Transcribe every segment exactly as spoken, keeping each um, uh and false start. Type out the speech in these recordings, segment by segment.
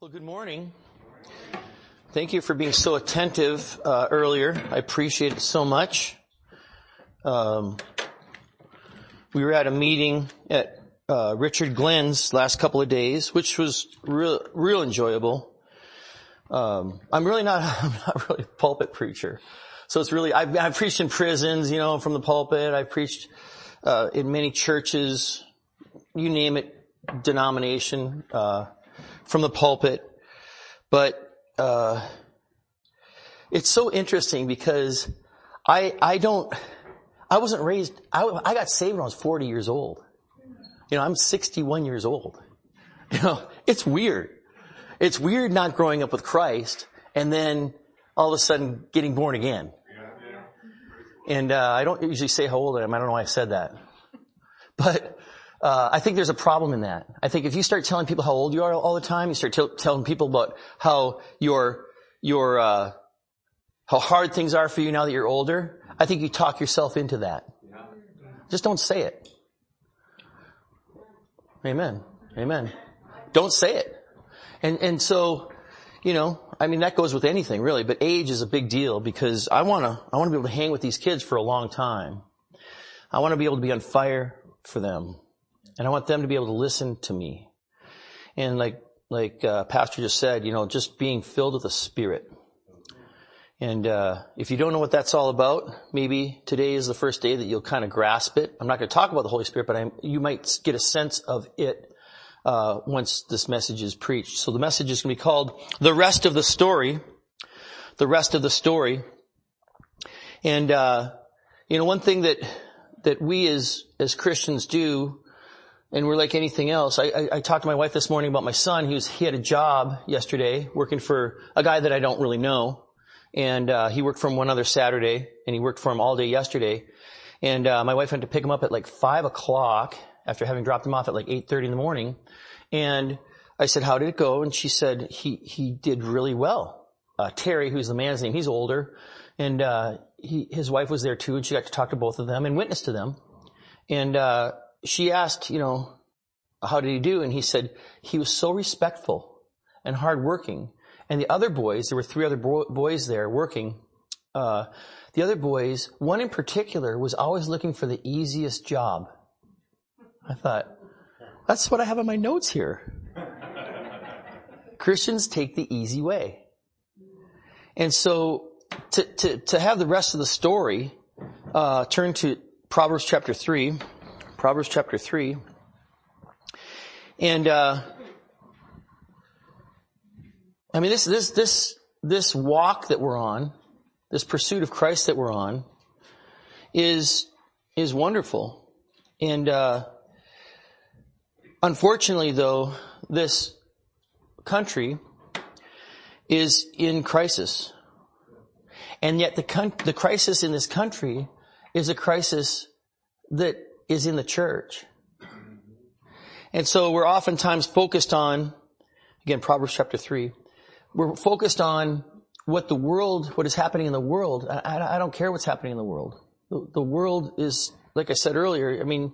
Well, good morning. Thank you for being so attentive uh, earlier. I appreciate it so much. Um, we were at a meeting at uh, Richard Glenn's last couple of days, which was real, real enjoyable. Um, I'm really not, I'm not really a pulpit preacher, so it's really I've, I've preached in prisons, you know, from the pulpit. I've preached uh, in many churches, you name it, denomination. Uh, from the pulpit. But, uh, it's so interesting because I, I don't, I wasn't raised, I, I got saved when I was forty years old. You know, I'm sixty-one years old. You know, it's weird. It's weird not growing up with Christ and then all of a sudden getting born again. And, uh, I don't usually say how old I am. I don't know why I said that. But, Uh, I think there's a problem in that. I think if you start telling people how old you are all the time, you start t- telling people about how your, your, uh, how hard things are for you now that you're older, I think you talk yourself into that. Just don't say it. Amen. Amen. Don't say it. And, and so, you know, I mean, that goes with anything really, but age is a big deal because I wanna, I wanna be able to hang with these kids for a long time. I wanna be able to be on fire for them. And I want them to be able to listen to me. And like, like, uh, Pastor just said, you know, just being filled with the Spirit. And, uh, if you don't know what that's all about, maybe today is the first day that you'll kind of grasp it. I'm not going to talk about the Holy Spirit, but I, you might get a sense of it, uh, once this message is preached. So the message is going to be called The Rest of the Story. The Rest of the Story. And, uh, you know, one thing that, that we as, as Christians do, and we're like anything else. I, I, I talked to my wife this morning about my son. He was, he had a job yesterday working for a guy that I don't really know. And, uh, he worked for him one other Saturday and he worked for him all day yesterday. And, uh, my wife went to pick him up at like five o'clock after having dropped him off at like eight thirty in the morning. And I said, how did it go? And she said, he, he did really well. Uh, Terry, who's the man's name, he's older. And, uh, he, his wife was there too and she got to talk to both of them and witness to them. And, uh, she asked, you know, how did he do? And he said he was so respectful and hardworking. And the other boys, there were three other bo- boys there working. Uh, the other boys, one in particular, was always looking for the easiest job. I thought, that's what I have on my notes here. Christians take the easy way. And so to, to, to have the rest of the story, uh, turn to Proverbs chapter three. Proverbs chapter three. And, uh, I mean, this, this, this, this walk that we're on, this pursuit of Christ that we're on is, is wonderful. And, uh, unfortunately though, this country is in crisis. And yet the, con- the crisis in this country is a crisis that is in the church. And so we're oftentimes focused on, again, Proverbs chapter three, we're focused on what the world, what is happening in the world. I, I don't care what's happening in the world. The, the world is, like I said earlier, I mean,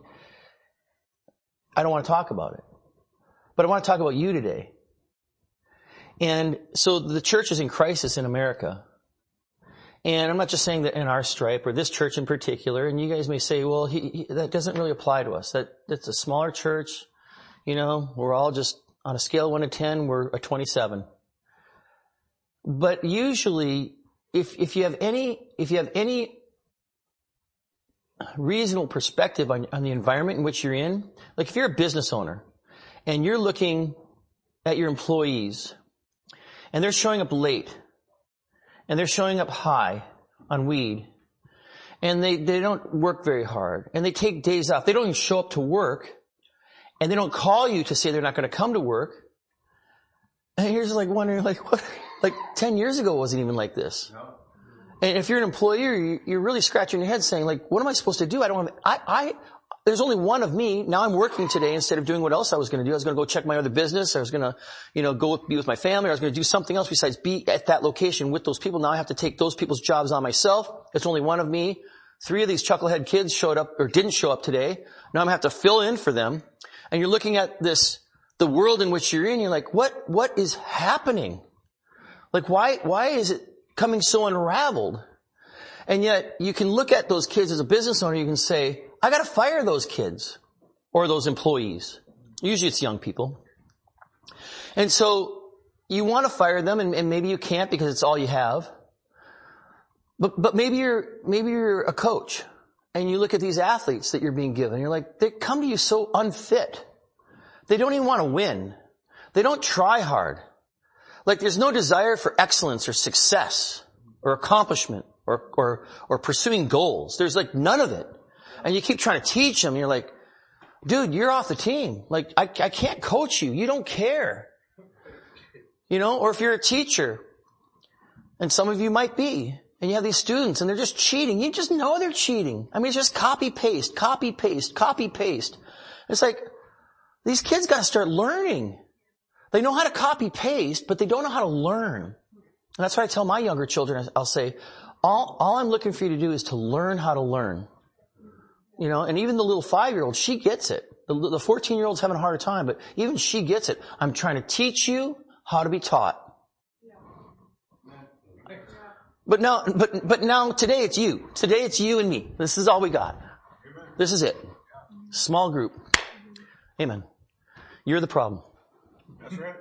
I don't want to talk about it. But I want to talk about you today. And so the church is in crisis in America. And I'm not just saying that in our stripe or this church in particular. And you guys may say, well, he, he, that doesn't really apply to us. That, that's a smaller church. You know, we're all just on a scale of one to ten, we're a twenty-seven. But usually, if, if you have any, if you have any reasonable perspective on, on the environment in which you're in, like if you're a business owner and you're looking at your employees and they're showing up late, and they're showing up high on weed. And they, they don't work very hard. And they take days off. They don't even show up to work. And they don't call you to say they're not going to come to work. And you're just like wondering, like, what? Like ten years ago it wasn't even like this. No. And if you're an employer, you're really scratching your head saying, like, what am I supposed to do? I don't have, I, I, there's only one of me. Now I'm working today instead of doing what else I was going to do. I was going to go check my other business. I was going to, you know, go be with my family. I was going to do something else besides be at that location with those people. Now I have to take those people's jobs on myself. It's only one of me. Three of these chucklehead kids showed up or didn't show up today. Now I'm going to have to fill in for them. And you're looking at this, the world in which you're in, you're like, what, what is happening? Like, why, why is it coming so unraveled? And yet you can look at those kids as a business owner, you can say, I gotta fire those kids or those employees. Usually it's young people. And so you want to fire them, and, and maybe you can't because it's all you have. But, but maybe you're, maybe you're a coach and you look at these athletes that you're being given and you're like, they come to you so unfit. They don't even want to win. They don't try hard. Like there's no desire for excellence or success or accomplishment or, or, or pursuing goals. There's like none of it. And you keep trying to teach them. And you're like, dude, you're off the team. Like I, I can't coach you. You don't care. You know, or if you're a teacher, and some of you might be, and you have these students and they're just cheating. You just know they're cheating. I mean, it's just copy paste, copy paste, copy paste. It's like, these kids gotta start learning. They know how to copy paste, but they don't know how to learn. And that's why I tell my younger children, I'll say, all, all I'm looking for you to do is to learn how to learn. You know, and even the little five-year-old, she gets it. The, the fourteen-year-old's having a harder time, but even she gets it. I'm trying to teach you how to be taught. But now, but, but now today it's you. Today it's you and me. This is all we got. This is it. Small group. Amen. You're the problem. That's right.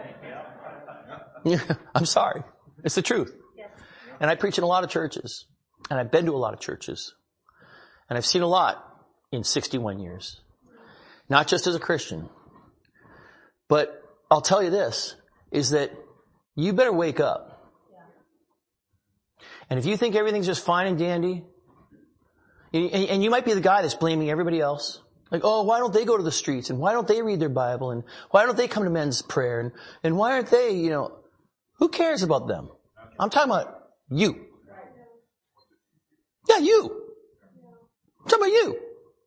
I'm sorry. It's the truth. And I preach in a lot of churches. And I've been to a lot of churches. And I've seen a lot in sixty-one years. Not just as a Christian. But I'll tell you this, is that you better wake up. And if you think everything's just fine and dandy, and you might be the guy that's blaming everybody else. Like, oh, why don't they go to the streets? And why don't they read their Bible? And why don't they come to men's prayer? And, and why aren't they, you know, who cares about them? I'm talking about you. Yeah, you. I'm talking about you.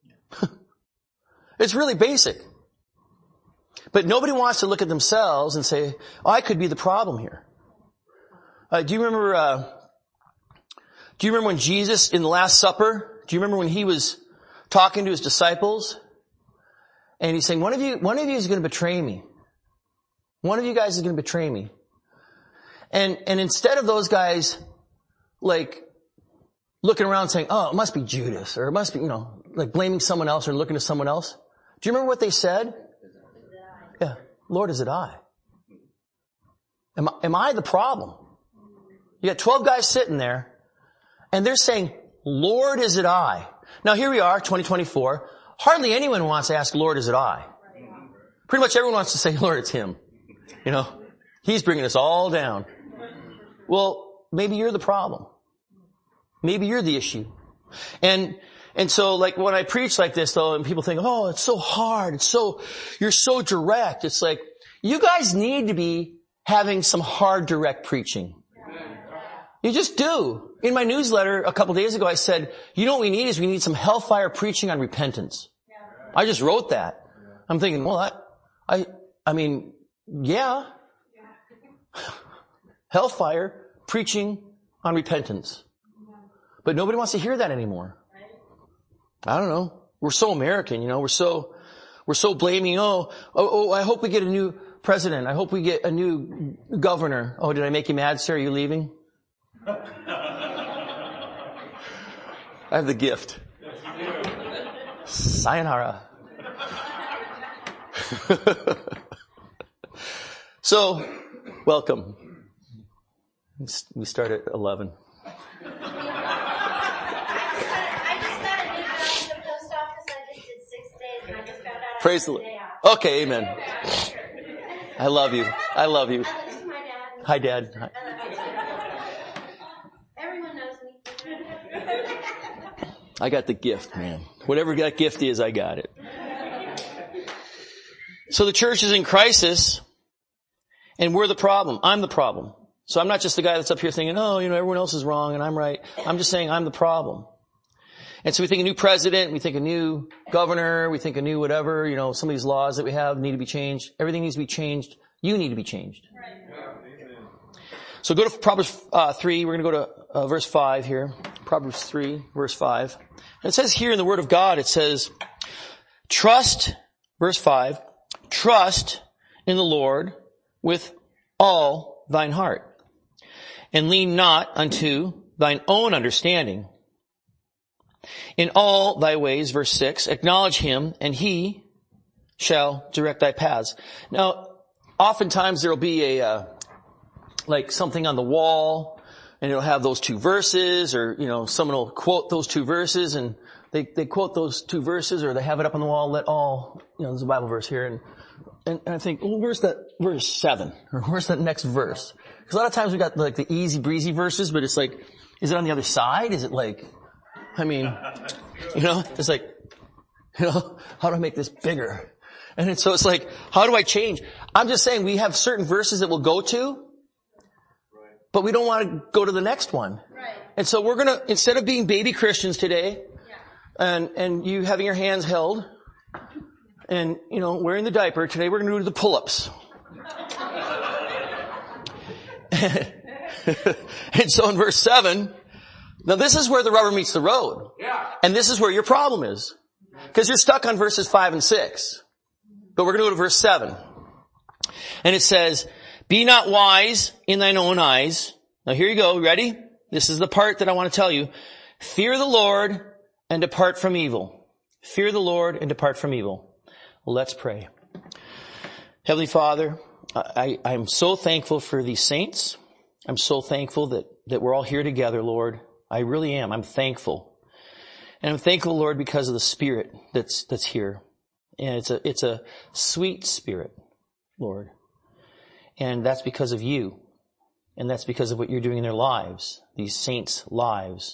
It's really basic. But nobody wants to look at themselves and say, oh, I could be the problem here. Uh, do you remember, uh, do you remember when Jesus in the Last Supper, do you remember when he was talking to his disciples? And he's saying, one of you, one of you is going to betray me. One of you guys is going to betray me. And, and instead of those guys, like, looking around saying, oh, it must be Judas, or it must be, you know, like blaming someone else or looking to someone else. Do you remember what they said? Yeah. Lord, is it I? Am I, am I the problem? You got twelve guys sitting there and they're saying, Lord, is it I? Now here we are, twenty twenty-four. Hardly anyone wants to ask, Lord, is it I? Pretty much everyone wants to say, Lord, it's him. You know, he's bringing us all down. Well, maybe you're the problem. Maybe you're the issue. And, and so like when I preach like this though, and people think, oh, it's so hard. It's so, you're so direct. It's like, you guys need to be having some hard, direct preaching. You just do. In my newsletter a couple days ago, I said, you know what we need is we need some hellfire preaching on repentance. I just wrote that. I'm thinking, well, I, I, I mean, yeah. Hellfire preaching on repentance. But nobody wants to hear that anymore. I don't know. We're so American, you know, we're so, we're so blaming, oh, oh, oh, I hope we get a new president. I hope we get a new governor. Oh, did I make you mad, sir? Are you leaving? I have the gift. Sayonara. So, welcome. We start at eleven. Praise the Lord. Okay, amen. I love you. I love you. This is my dad. Hi, Dad. Hi. Everyone knows me. I got the gift, man. Whatever that gift is, I got it. So the church is in crisis, and we're the problem. I'm the problem. So I'm not just the guy that's up here thinking, oh, you know, everyone else is wrong and I'm right. I'm just saying I'm the problem. And so we think a new president, we think a new governor, we think a new whatever, you know, some of these laws that we have need to be changed. Everything needs to be changed. You need to be changed. Right. So go to Proverbs uh, three. We're going to go to uh, verse five here. Proverbs three, verse five. And it says here in the Word of God, it says, trust, verse five, trust in the Lord with all thine heart, and lean not unto thine own understanding. In all thy ways, verse six, acknowledge him, and he shall direct thy paths. Now, oftentimes there'll be a, uh, like something on the wall, and it'll have those two verses, or, you know, someone will quote those two verses, and they, they quote those two verses, or they have it up on the wall, let all, you know, there's a Bible verse here, and, and, and I think, well, where's that verse seven? Or where's that next verse? Because a lot of times we got like the easy breezy verses, but it's like, is it on the other side? Is it like, I mean, you know, it's like, you know, how do I make this bigger? And it's, so it's like, how do I change? I'm just saying we have certain verses that we'll go to, but we don't want to go to the next one. Right. And so we're gonna, instead of being baby Christians today, Yeah. and, and you having your hands held, and, you know, wearing the diaper, today we're gonna do the pull-ups. And so in verse seven, now this is where the rubber meets the road. Yeah. And this is where your problem is. Because you're stuck on verses five and six. But we're going to go to verse seven. And it says, be not wise in thine own eyes. Now here you go. Ready? This is the part that I want to tell you. Fear the Lord and depart from evil. Fear the Lord and depart from evil. Well, let's pray. Heavenly Father, I, I'm so thankful for these saints. I'm so thankful that, that we're all here together, Lord. I really am. I'm thankful. And I'm thankful, Lord, because of the Spirit that's, that's here. And it's a, it's a sweet Spirit, Lord. And that's because of you. And that's because of what you're doing in their lives, these saints' lives.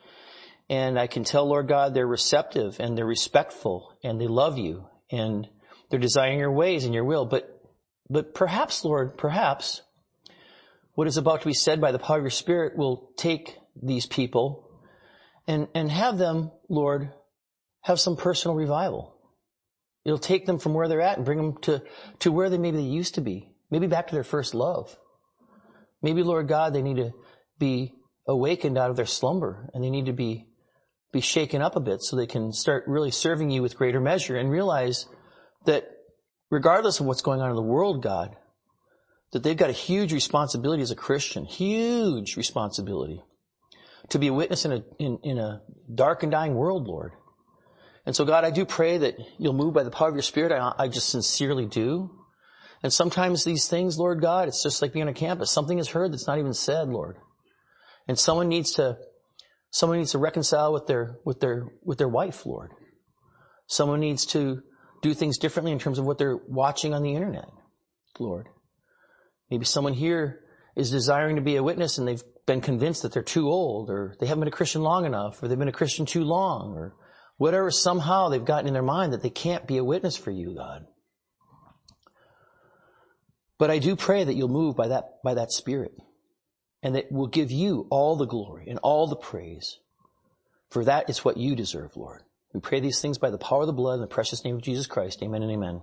And I can tell, Lord God, they're receptive and they're respectful and they love you and they're desiring your ways and your will. But, but perhaps, Lord, perhaps what is about to be said by the power of your Spirit will take these people and, and have them, Lord, have some personal revival. It'll take them from where they're at and bring them to, to where they maybe they used to be. Maybe back to their first love. Maybe, Lord God, they need to be awakened out of their slumber and they need to be, be shaken up a bit so they can start really serving you with greater measure and realize that regardless of what's going on in the world, God, that they've got a huge responsibility as a Christian, huge responsibility to be a witness in a, in, in a dark and dying world, Lord. And so, God, I do pray that you'll move by the power of your Spirit. I, I just sincerely do. And sometimes these things, Lord God, it's just like being on campus. Something is heard that's not even said, Lord. And someone needs to, someone needs to reconcile with their, with their, with their wife, Lord. Someone needs to do things differently in terms of what they're watching on the internet, Lord. Maybe someone here is desiring to be a witness and they've been convinced that they're too old, or they haven't been a Christian long enough, or they've been a Christian too long, or whatever. Somehow they've gotten in their mind that they can't be a witness for you, God. But I do pray that you'll move by that, by that Spirit, and that we'll give you all the glory and all the praise. For that is what you deserve, Lord. We pray these things by the power of the blood and the precious name of Jesus Christ. Amen and amen.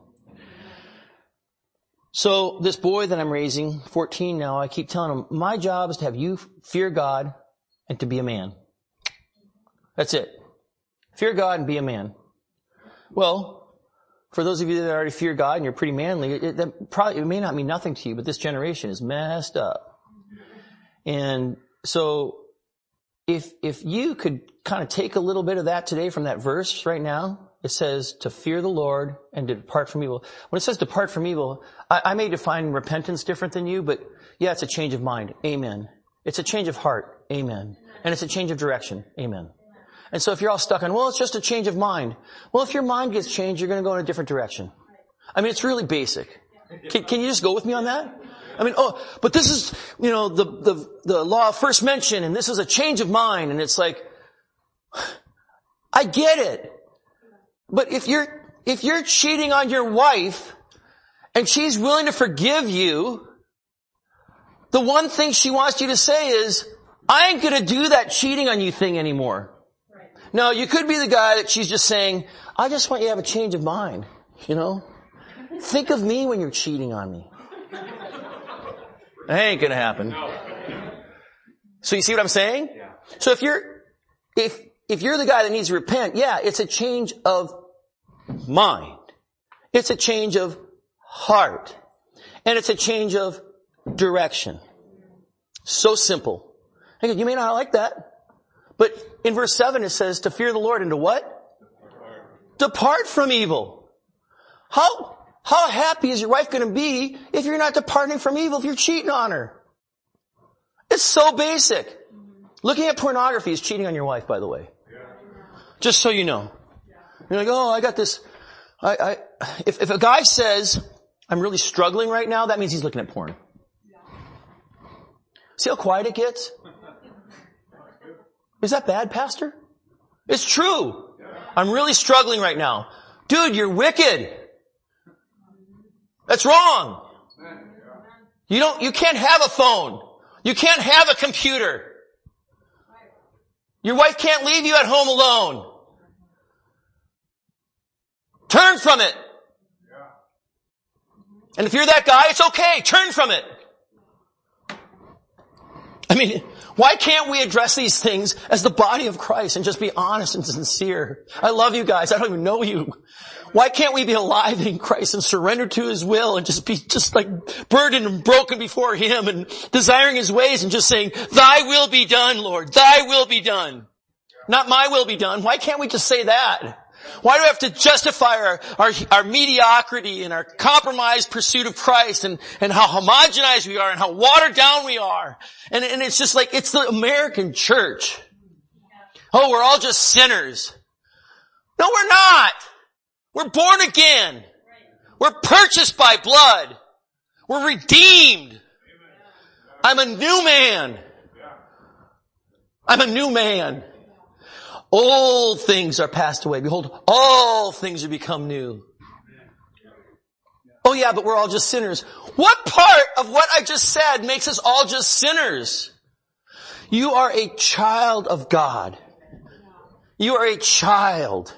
So this boy that I'm raising, fourteen now, I keep telling him, my job is to have you fear God and to be a man. That's it. Fear God and be a man. Well, for those of you that already fear God and you're pretty manly, it, that probably, it may not mean nothing to you, but this generation is messed up. And so if, if you could kind of take a little bit of that today from that verse right now, it says to fear the Lord and to depart from evil. When it says depart from evil, I, I may define repentance different than you, but yeah, it's a change of mind. Amen. It's a change of heart. Amen. And it's a change of direction. Amen. And so if you're all stuck on, well, it's just a change of mind. Well, if your mind gets changed, you're going to go in a different direction. I mean, it's really basic. Can, can you just go with me on that? I mean, oh, but this is, you know, the, the, the law of first mention, and this is a change of mind. And it's like, I get it. But if you're, if you're cheating on your wife and she's willing to forgive you, the one thing she wants you to say is, I ain't going to do that cheating on you thing anymore. Right. Now, you could be the guy that she's just saying, I just want you to have a change of mind, you know? Think of me when you're cheating on me. That ain't going to happen. No. So you see what I'm saying? Yeah. So if you're, if, if you're the guy that needs to repent, yeah, it's a change of mind. It's a change of heart. And it's a change of direction. So simple. Hey, you may not like that. But in verse seven it says to fear the Lord and to what? Depart, Depart from evil. How, how happy is your wife going to be if you're not departing from evil, if you're cheating on her? It's so basic. Looking at pornography is cheating on your wife, by the way. Just so you know. You're like, oh, I got this. I, I, if, if a guy says, I'm really struggling right now, that means he's looking at porn. See how quiet it gets? Is that bad, Pastor? It's true. I'm really struggling right now. Dude, you're wicked. That's wrong. You don't, you can't have a phone. You can't have a computer. Your wife can't leave you at home alone. Turn from it. And if you're that guy, it's okay. Turn from it. I mean, why can't we address these things as the body of Christ and just be honest and sincere? I love you guys. I don't even know you. Why can't we be alive in Christ and surrender to His will and just be just like burdened and broken before Him and desiring His ways and just saying, Thy will be done, Lord. Thy will be done. Not my will be done. Why can't we just say that? Why do we have to justify our, our, our mediocrity and our compromised pursuit of Christ and, and how homogenized we are and how watered down we are? And, and it's just like, it's the American church. Oh, we're all just sinners. No, we're not. We're born again. We're purchased by blood. We're redeemed. I'm a new man. I'm a new man. Old things are passed away. Behold, all things are become new. Oh yeah, but we're all just sinners. What part of what I just said makes us all just sinners? You are a child of God. You are a child.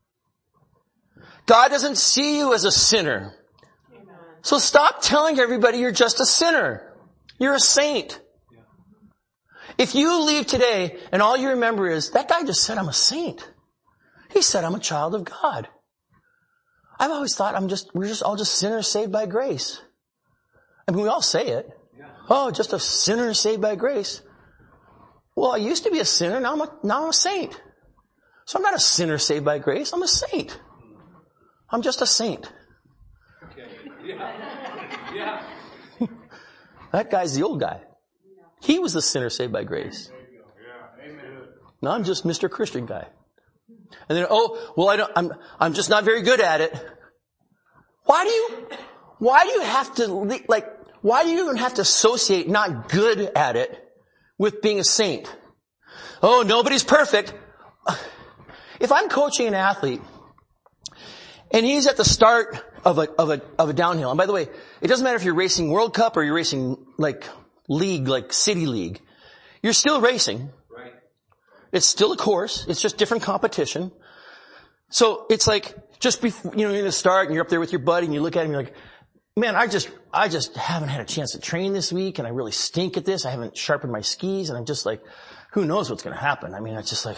God doesn't see you as a sinner. So stop telling everybody you're just a sinner. You're a saint. If you leave today and all you remember is, that guy just said I'm a saint. He said I'm a child of God. I've always thought I'm just, we're just all just sinners saved by grace. I mean, we all say it. Oh, just a sinner saved by grace. Well, I used to be a sinner, now I'm a, now I'm a saint. So I'm not a sinner saved by grace, I'm a saint. I'm just a saint. Okay. Yeah. Yeah. That guy's the old guy. He was the sinner saved by grace. Now I'm just Mister Christian guy. And then, oh, well, I don't, I'm, I'm just not very good at it. Why do you, why do you have to, like, why do you even have to associate not good at it with being a saint? Oh, nobody's perfect. If I'm coaching an athlete and he's at the start of a, of a, of a downhill, and by the way, it doesn't matter if you're racing World Cup or you're racing like league, like city league, you're still racing. Right. It's still a course. It's just different competition. So it's like, just before, you know, you're going to start and you're up there with your buddy and you look at him and you're like, man, I just, I just haven't had a chance to train this week and I really stink at this. I haven't sharpened my skis and I'm just like, who knows what's going to happen? I mean, it's just like,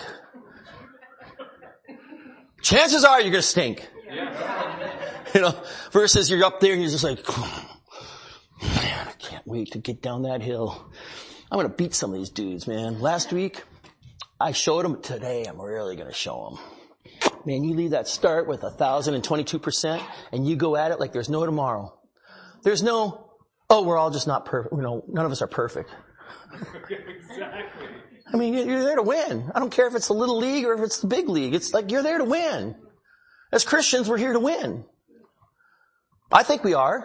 chances are you're going to stink. Yeah. You know, versus you're up there and you're just like, man, I can't wait to get down that hill. I'm going to beat some of these dudes, man. Last week, I showed them. Today, I'm really going to show them. Man, you leave that start with one thousand twenty-two percent and you go at it like there's no tomorrow. There's no, oh, we're all just not perfect. You know, none of us are perfect. Exactly. I mean, you're there to win. I don't care if it's the little league or if it's the big league. It's like you're there to win. As Christians, we're here to win. I think we are.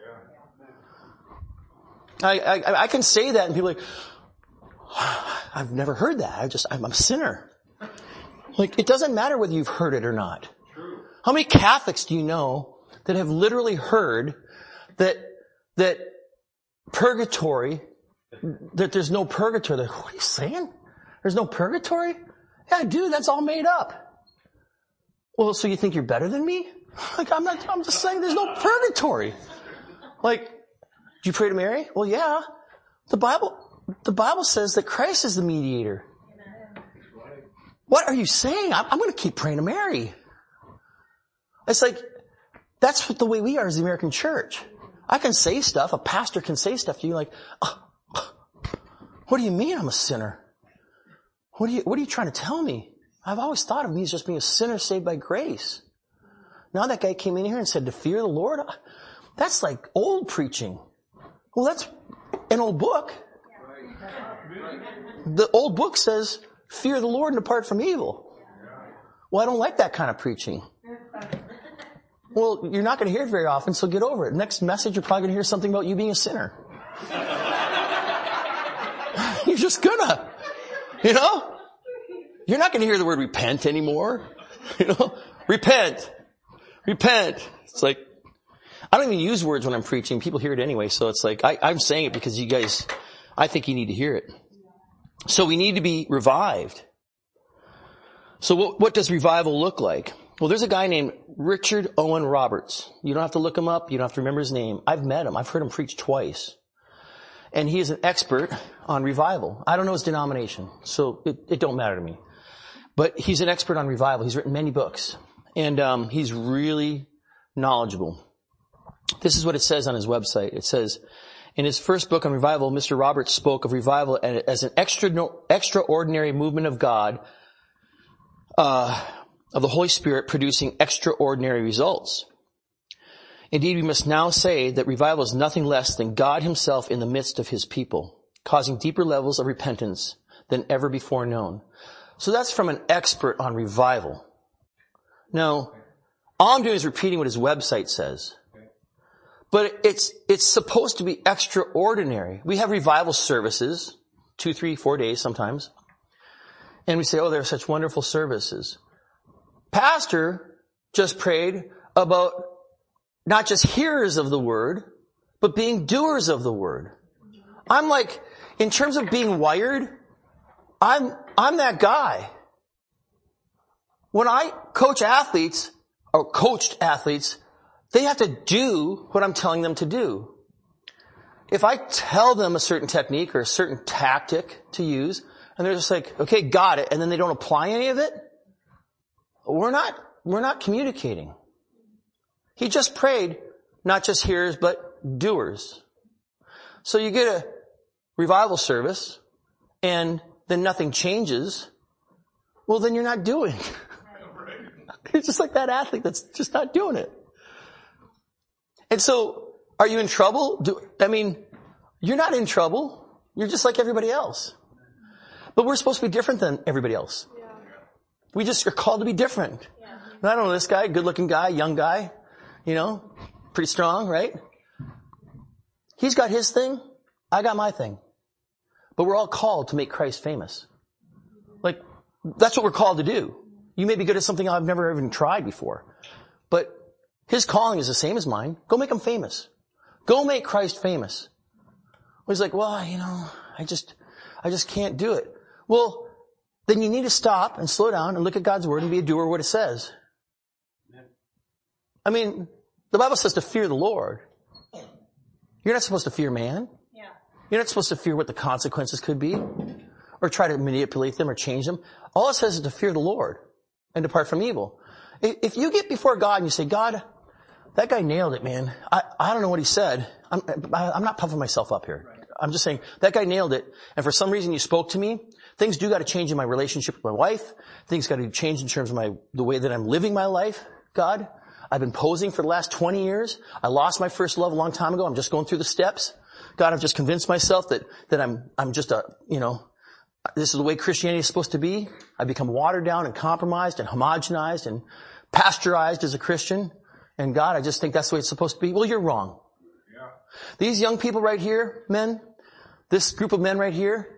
I, I, I can say that and people are like, I've never heard that. I just, I'm a sinner. Like, it doesn't matter whether you've heard it or not. True. How many Catholics do you know that have literally heard that, that purgatory, that there's no purgatory? They're, what are you saying? There's no purgatory? Yeah, dude, that's all made up. Well, so you think you're better than me? Like, I'm not, I'm just saying there's no purgatory. Like, do you pray to Mary? Well, yeah. The Bible, the Bible says that Christ is the mediator. What are you saying? I'm, I'm going to keep praying to Mary. It's like, That's what the way we are as the American church. I can say stuff, a pastor can say stuff to you like, oh, what do you mean I'm a sinner? What are you, what are you trying to tell me? I've always thought of me as just being a sinner saved by grace. Now that guy came in here and said to fear the Lord, that's like old preaching. Well, that's an old book. The old book says, fear the Lord and depart from evil. Well, I don't like that kind of preaching. Well, you're not going to hear it very often, so get over it. Next message, you're probably going to hear something about you being a sinner. You're just gonna, you know? You're not going to hear the word repent anymore. You know? Repent. Repent. It's like, I don't even use words when I'm preaching. People hear it anyway, so it's like, I, I'm saying it because you guys, I think you need to hear it. So we need to be revived. So what, what does revival look like? Well, there's a guy named Richard Owen Roberts. You don't have to look him up. You don't have to remember his name. I've met him. I've heard him preach twice. And he is an expert on revival. I don't know his denomination, so it, it don't matter to me. But he's an expert on revival. He's written many books. And um, he's really knowledgeable. This is what it says on his website. It says, in his first book on revival, Mister Roberts spoke of revival as an extra, extraordinary movement of God, uh, of the Holy Spirit producing extraordinary results. Indeed, we must now say that revival is nothing less than God himself in the midst of his people, causing deeper levels of repentance than ever before known. So that's from an expert on revival. Now, all I'm doing is repeating what his website says. But it's, it's supposed to be extraordinary. We have revival services, two, three, four days sometimes. And we say, oh, they're such wonderful services. Pastor just prayed about not just hearers of the word, but being doers of the word. I'm like, in terms of being wired, I'm, I'm that guy. When I coach athletes, or coached athletes, they have to do what I'm telling them to do. If I tell them a certain technique or a certain tactic to use, and they're just like, okay, got it, and then they don't apply any of it, we're not, we're not communicating. He just prayed, not just hearers, but doers. So you get a revival service, and then nothing changes, well, then you're not doing. It's just like that athlete that's just not doing it. And so, are you in trouble? Do, I mean, you're not in trouble. You're just like everybody else. But we're supposed to be different than everybody else. Yeah. We just are called to be different. Yeah. And I don't know, this guy, good-looking guy, young guy, you know, pretty strong, right? He's got his thing. I got my thing. But we're all called to make Christ famous. Like, that's what we're called to do. You may be good at something I've never even tried before. But his calling is the same as mine. Go make him famous. Go make Christ famous. Well, he's like, well, you know, I just, I just can't do it. Well, then you need to stop and slow down and look at God's word and be a doer of what it says. I mean, the Bible says to fear the Lord. You're not supposed to fear man. Yeah. You're not supposed to fear what the consequences could be or try to manipulate them or change them. All it says is to fear the Lord and depart from evil. If you get before God and you say, God, that guy nailed it, man. I, I don't know what he said. I'm, I'm not puffing myself up here. I'm just saying, that guy nailed it. And for some reason you spoke to me. Things do got to change in my relationship with my wife. Things got to change in terms of my, the way that I'm living my life. God, I've been posing for the last twenty years. I lost my first love a long time ago. I'm just going through the steps. God, I've just convinced myself that, that I'm, I'm just a, you know, this is the way Christianity is supposed to be. I've become watered down and compromised and homogenized and pasteurized as a Christian. And God, I just think that's the way it's supposed to be. Well, you're wrong. Yeah. These young people right here, men, this group of men right here,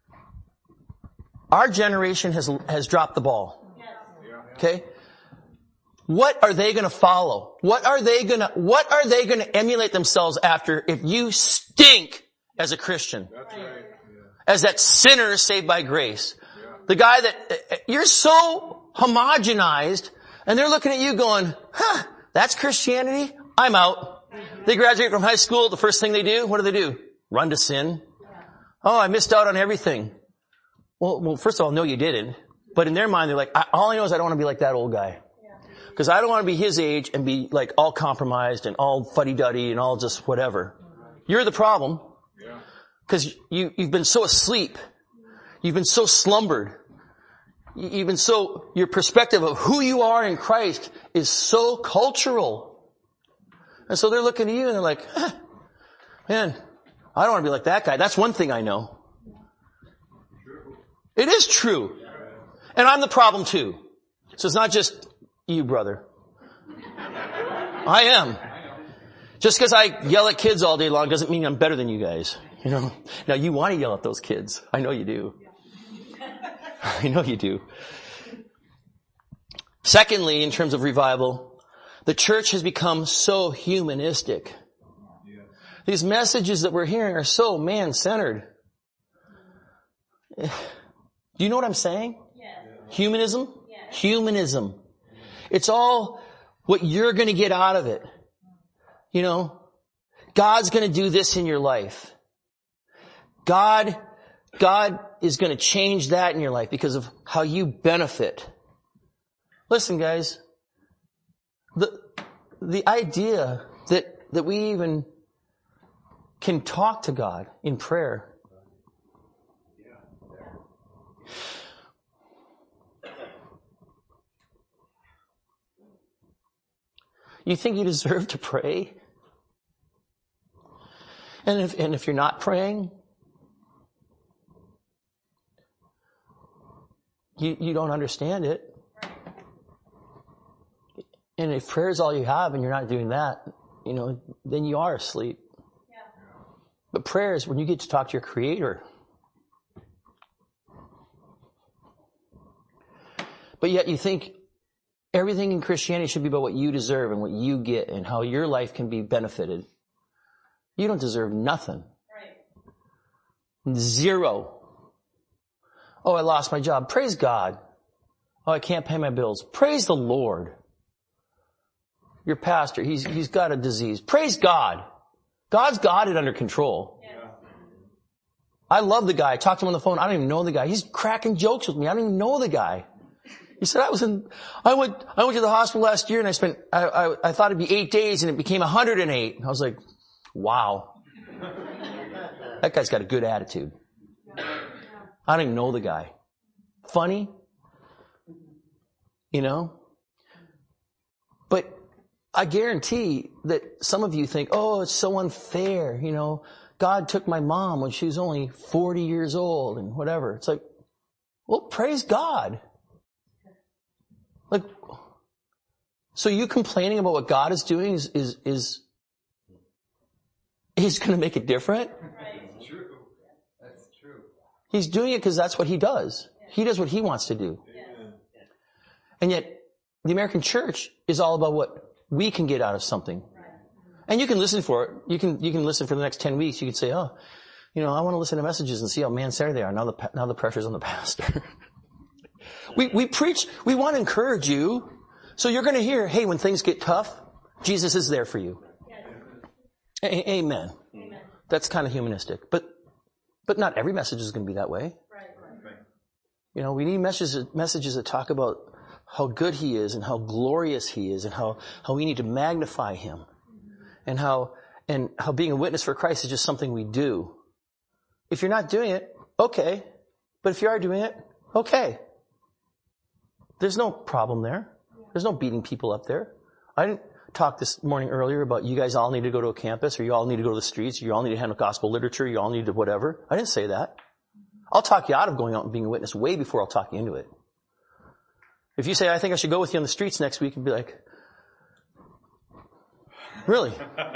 our generation has, has dropped the ball. Okay? What are they gonna follow? What are they gonna, what are they gonna emulate themselves after if you stink as a Christian? That's right. Yeah. As that sinner saved by grace. Yeah. The guy that, you're so homogenized and they're looking at you going, huh, that's Christianity? I'm out. They graduate from high school, the first thing they do, what do they do? Run to sin. Oh, I missed out on everything. Well, well, first of all, no, you didn't. But in their mind, they're like, I, all I know is I don't want to be like that old guy. Because I don't want to be his age and be like all compromised and all fuddy-duddy and all just whatever. You're the problem. Because you, you've been so asleep. You've been so slumbered. You've been so, your perspective of who you are in Christ is so cultural. And so they're looking at you and they're like, eh, man, I don't want to be like that guy. That's one thing I know. It is true. And I'm the problem too. So it's not just you, brother. I am. Just because I yell at kids all day long doesn't mean I'm better than you guys. You know? Now you want to yell at those kids. I know you do. I know you do. Secondly, in terms of revival, the church has become so humanistic. These messages that we're hearing are so man-centered. Do you know what I'm saying? Yes. Humanism? Yes. Humanism. It's all what you're going to get out of it. You know, God's going to do this in your life. God, God is going to change that in your life because of how you benefit. Listen, guys, the, the idea that, that we even can talk to God in prayer. You think you deserve to pray? And if, and if you're not praying, you, you don't understand it. And if prayer is all you have and you're not doing that, you know, then you are asleep. Yeah. But prayer is when you get to talk to your Creator. But yet you think everything in Christianity should be about what you deserve and what you get and how your life can be benefited. You don't deserve nothing. Right. Zero. Oh, I lost my job. Praise God. Oh, I can't pay my bills. Praise the Lord. Your pastor, he's, he's got a disease. Praise God. God's got it under control. Yes. I love the guy. I talked to him on the phone. I don't even know the guy. He's cracking jokes with me. I don't even know the guy. He said, I was in, I went, I went to the hospital last year and I spent, I, I, I thought it'd be eight days and it became one hundred eight. I was like, wow. That guy's got a good attitude. I don't even know the guy. Funny. You know? But I guarantee that some of you think, oh, it's so unfair. You know, God took my mom when she was only forty years old and whatever. It's like, well, praise God. Like, so you complaining about what God is doing is, is, is, is going to make it different? Right. That's true. That's true. He's doing it because that's what he does. He does what he wants to do. Yes. And yet, the American church is all about what we can get out of something. And you can listen for it. You can, you can listen for the next ten weeks. You can say, oh, you know, I want to listen to messages and see how man-centered they are. Now the, now the pressure's on the pastor. we, we preach, we want to encourage you. So you're going to hear, hey, when things get tough, Jesus is there for you. Yes. A- amen. Amen. That's kind of humanistic. But, but not every message is going to be that way. Right. Right. You know, we need messages, messages that talk about how good he is and how glorious he is and how, how we need to magnify him and how, and how being a witness for Christ is just something we do. If you're not doing it, okay. But if you are doing it, okay. There's no problem there. There's no beating people up there. I didn't talk this morning earlier about you guys all need to go to a campus or you all need to go to the streets or you all need to handle gospel literature, you all need to whatever. I didn't say that. I'll talk you out of going out and being a witness way before I'll talk you into it. If you say, I think I should go with you on the streets next week and be like, really?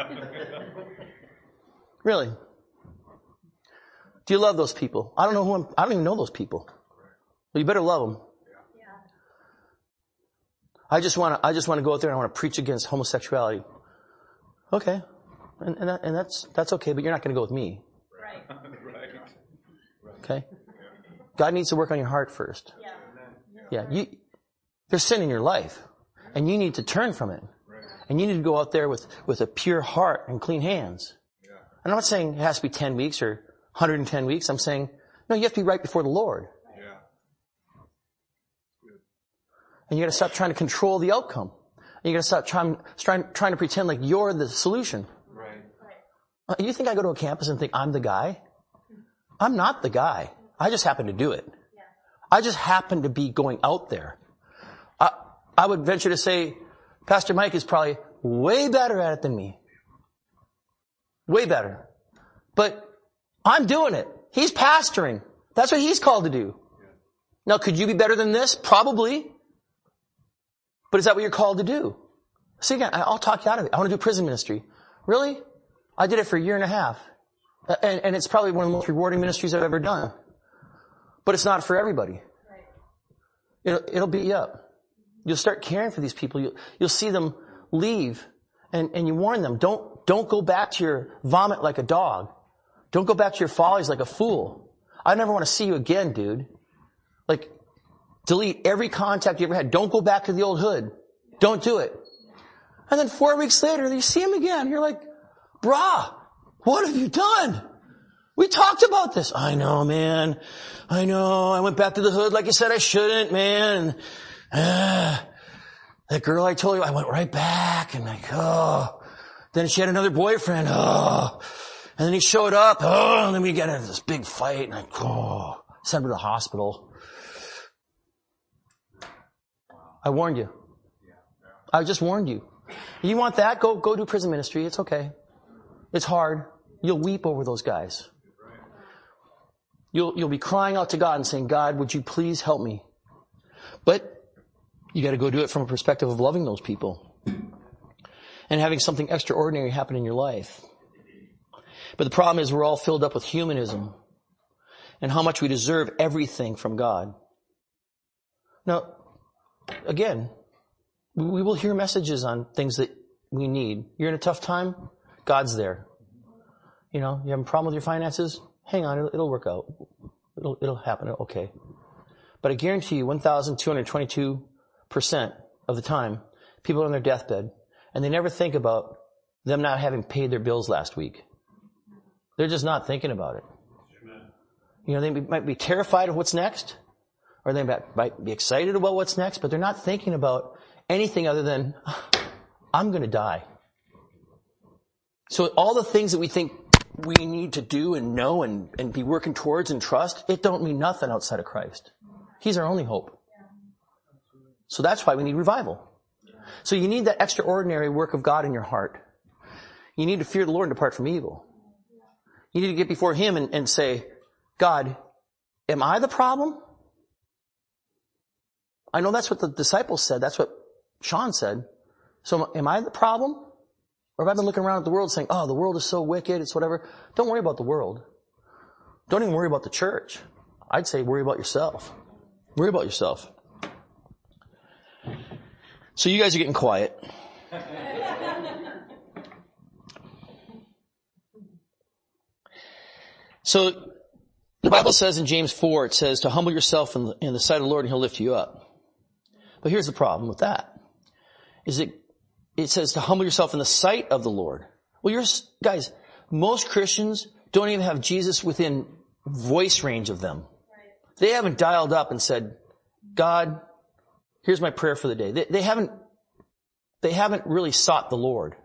Really? Do you love those people? I don't know who I'm, I don't even know those people. Well, you better love them. Yeah. I just want to, I just want to go out there and I want to preach against homosexuality. Okay. And, and, that, and that's, that's okay, but you're not going to go with me. Right. Right. Okay? God needs to work on your heart first. Yeah. Yeah. You, there's sin in your life and you need to turn from it. And you need to go out there with, with a pure heart and clean hands. And I'm not saying it has to be ten weeks or one hundred ten weeks. I'm saying, no, you have to be right before the Lord. Yeah. And you got to stop trying to control the outcome. And you gotta stop trying, trying, trying to pretend like you're the solution. Right. Uh, You think I go to a campus and think I'm the guy? I'm not the guy. I just happen to do it. I just happen to be going out there. I, I would venture to say Pastor Mike is probably way better at it than me. Way better. But I'm doing it. He's pastoring. That's what he's called to do. Now, could you be better than this? Probably. But is that what you're called to do? See, again, I'll talk you out of it. I want to do prison ministry. Really? I did it for a year and a half. And, and it's probably one of the most rewarding ministries I've ever done. But it's not for everybody. It'll, it'll beat you up. You'll start caring for these people. You'll, you'll see them leave. And, and you warn them, don't, don't go back to your vomit like a dog. Don't go back to your follies like a fool. I never want to see you again, dude. Like, delete every contact you ever had. Don't go back to the old hood. Don't do it. And then four weeks later, you see him again. You're like, brah, what have you done? We talked about this. I know, man. I know. I went back to the hood like you said I shouldn't, man. Ah, that girl I told you, I went right back and like, oh. Then she had another boyfriend. Oh. And then he showed up. Oh, and then we got into this big fight and like, oh, sent her to the hospital. I warned you. I just warned you. You want that? Go, go do prison ministry. It's okay. It's hard. You'll weep over those guys. You'll, you'll be crying out to God and saying, God, would you please help me? But you got to go do it from a perspective of loving those people and having something extraordinary happen in your life. But the problem is we're all filled up with humanism and how much we deserve everything from God. Now, again, we will hear messages on things that we need. You're in a tough time? God's there. You know, you have a problem with your finances? Hang on, it'll, it'll work out. It'll, it'll happen. Okay. But I guarantee you one thousand two hundred twenty-two percent of the time, people are on their deathbed and they never think about them not having paid their bills last week. They're just not thinking about it. You know, they might be terrified of what's next, or they might be excited about what's next, but they're not thinking about anything other than, I'm going to die. So all the things that we think we need to do and know and, and be working towards and trust, it don't mean nothing outside of Christ. He's our only hope. So that's why we need revival. So you need that extraordinary work of God in your heart. You need to fear the Lord and depart from evil. You need to get before Him and, and say, God, am I the problem? I know that's what the disciples said. That's what Sean said. So am I the problem? Or have I been looking around at the world saying, oh, the world is so wicked, it's whatever. Don't worry about the world. Don't even worry about the church. I'd say worry about yourself. Worry about yourself. So you guys are getting quiet. So the Bible says in James four, it says to humble yourself in the, in the sight of the Lord and He'll lift you up. But here's the problem with that. Is it, it says to humble yourself in the sight of the Lord. Well, you're, guys, most Christians don't even have Jesus within voice range of them. They haven't dialed up and said, God, here's my prayer for the day. They, they haven't, they haven't really sought the Lord.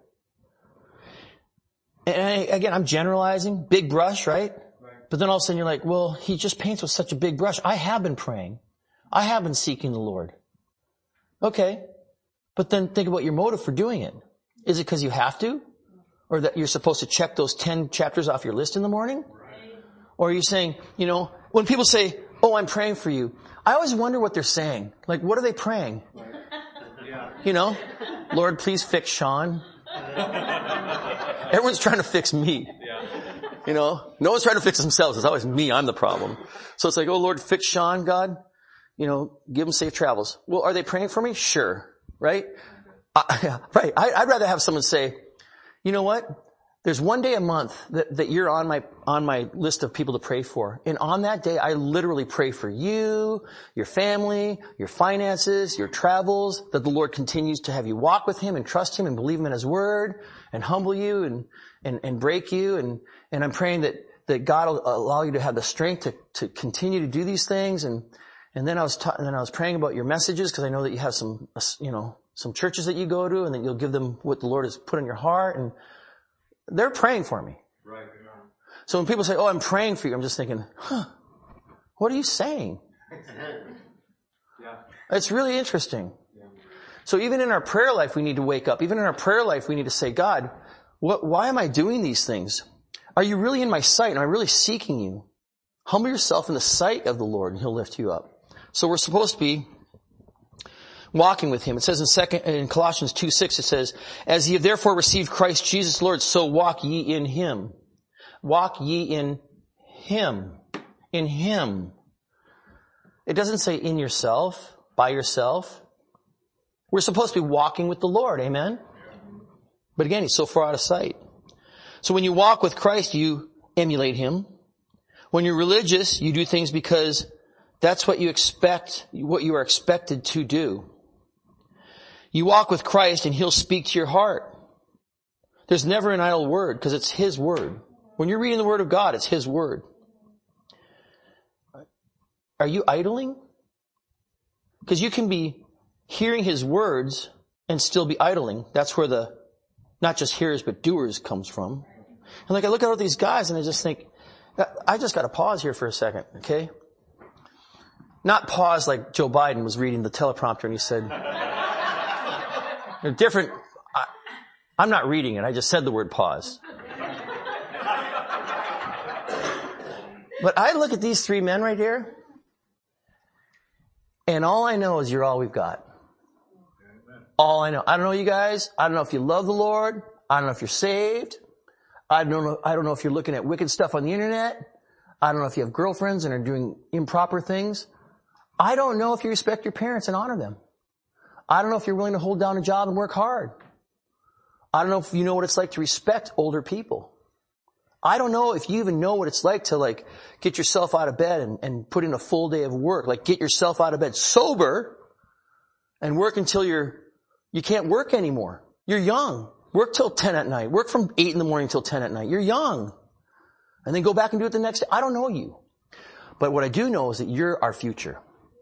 And I, again, I'm generalizing, big brush, right? right? But then all of a sudden you're like, well, he just paints with such a big brush. I have been praying. I have been seeking the Lord. Okay. But then think about your motive for doing it. Is it because you have to? Or that you're supposed to check those ten chapters off your list in the morning? Right. Or are you saying, you know, when people say, oh, I'm praying for you, I always wonder what they're saying. Like, what are they praying? Right. Yeah. You know, Lord, please fix Sean. Everyone's trying to fix me. Yeah. You know, no one's trying to fix themselves. It's always me. I'm the problem. So it's like, oh, Lord, fix Sean, God. You know, give him safe travels. Well, are they praying for me? Sure. Right? I, right. I, I'd rather have someone say, you know what? There's one day a month that, that you're on my, on my list of people to pray for. And on that day, I literally pray for you, your family, your finances, your travels, that the Lord continues to have you walk with Him and trust Him and believe Him in His Word and humble you and, and, and break you. And, and I'm praying that, that God will allow you to have the strength to, to continue to do these things. And, and then I was, ta- and then I was praying about your messages because I know that you have some, you know, some churches that you go to, and then you'll give them what the Lord has put in your heart, and they're praying for me. Right. So when people say, oh, I'm praying for you, I'm just thinking, huh, what are you saying? Yeah. It's really interesting. Yeah. So even in our prayer life, we need to wake up. Even in our prayer life, we need to say, God, what, why am I doing these things? Are you really in my sight? Am I really seeking you? Humble yourself in the sight of the Lord, and he'll lift you up. So we're supposed to be walking with him. It says in second, in Colossians two six, it says, as ye have therefore received Christ Jesus Lord, so walk ye in him. Walk ye in him. In him. It doesn't say in yourself, by yourself. We're supposed to be walking with the Lord. Amen? But again, he's so far out of sight. So when you walk with Christ, you emulate him. When you're religious, you do things because that's what you expect, what you are expected to do. You walk with Christ and he'll speak to your heart. There's never an idle word because it's his word. When you're reading the word of God, it's his word. Are you idling? Because you can be hearing his words and still be idling. That's where the not just hearers but doers comes from. And like I look at all these guys and I just think, I just got to pause here for a second, okay? Not pause like Joe Biden was reading the teleprompter and he said, different, I, I'm not reading it, I just said the word pause. But I look at these three men right here, and all I know is you're all we've got. All I know. I don't know you guys. I don't know if you love the Lord. I don't know if you're saved. I don't know, I don't know if you're looking at wicked stuff on the internet. I don't know if you have girlfriends and are doing improper things. I don't know if you respect your parents and honor them. I don't know if you're willing to hold down a job and work hard. I don't know if you know what it's like to respect older people. I don't know if you even know what it's like to like get yourself out of bed and, and put in a full day of work. Like get yourself out of bed sober and work until you're, you can't work anymore. You're young. Work till ten at night. Work from eight in the morning till ten at night. You're young. And then go back and do it the next day. I don't know you. But what I do know is that you're our future.